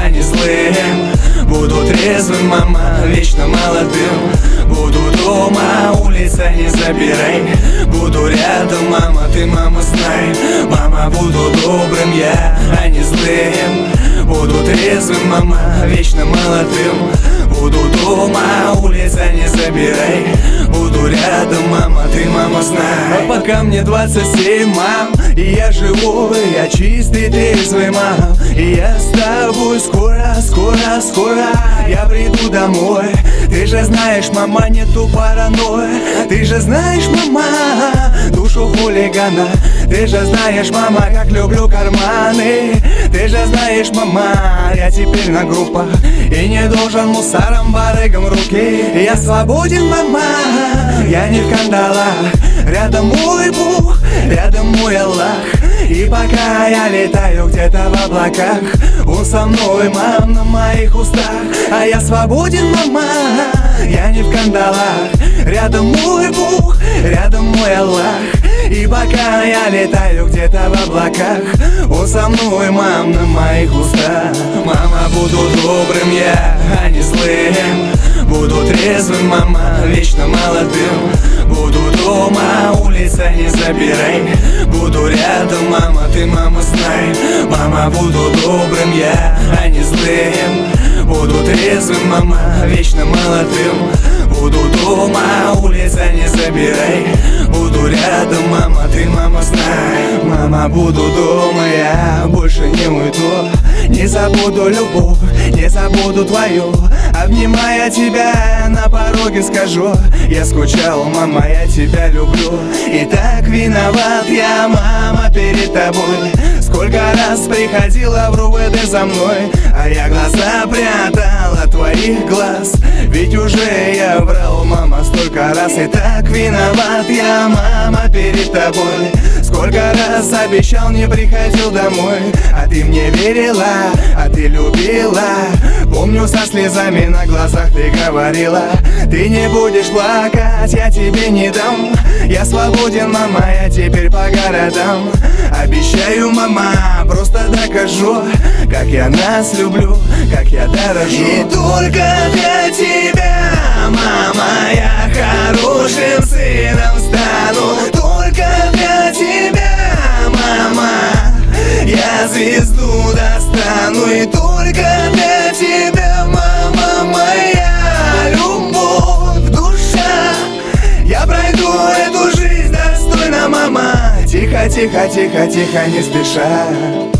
а не злым. Буду трезвым, мама, вечно молодым. Буду дома, улица не забирай. Буду рядом, мама, ты, мама, знай. Мама, буду добрым я, а не злым. Буду трезвым, мама, вечно молодым. Буду дома, улица не забирай. Буду рядом, мама, ты, мама, знай. А пока мне 27, мам, и я живой, я чистый, трезвый, мам. И я с тобой скоро, скоро, скоро я приду домой. Ты же знаешь, мама, нету паранойи. Ты же знаешь, мама, душу хулигана. Ты же знаешь, мама, как люблю карманы. Ты же знаешь, мама, я теперь на группах и не должен мусором, барыгам руки. Я свободен, мама, я не в кандалах. Рядом мой Бог, рядом мой Аллах. И пока я летаю где-то в облаках, он со мной, мам, на моих устах. А я свободен, мама, я не в кандалах. Рядом мой Бог, рядом мой Аллах. И пока я летаю где-то в облаках, он со мной, мам, на моих устах. Мама, буду добрым я, а не злым. Буду трезвым, мама, вечно молодым. Буду дома, улица не забирай. Буду рядом, мама, ты, мама, знай. Мама, буду добрым я, а не злым. Буду трезвым, мама, вечно молодым. Буду дома, улица не забирай. Буду рядом, мама, ты, мама, знай. Мама, буду дома, я больше не уйду. Не забуду любовь, не забуду твою. Обнимая тебя, на пороге скажу: я скучал, мама, я тебя люблю. И так виноват я, мама, перед тобой. Сколько раз приходила в РУВД за мной, а я глаза прятал от твоих глаз. Ведь уже я врал, мама, столько раз. И так виноват я, мама, перед тобой. Сколько раз обещал, не приходил домой, а ты мне верила, а ты любила. Помню, со слезами на глазах ты говорила: ты не будешь плакать, я тебе не дам. Я свободен, мама, я теперь по городам. Обещаю, мама, просто докажу, как я нас люблю, как я дорожу. И только для тебя, мама, я хорошим сыном стану. Только для тебя, мама, я звезду достану. И только для тебя, мама, моя любовь, душа. Я пройду эту жизнь достойно, мама. Тихо, тихо, тихо, тихо, не спеша.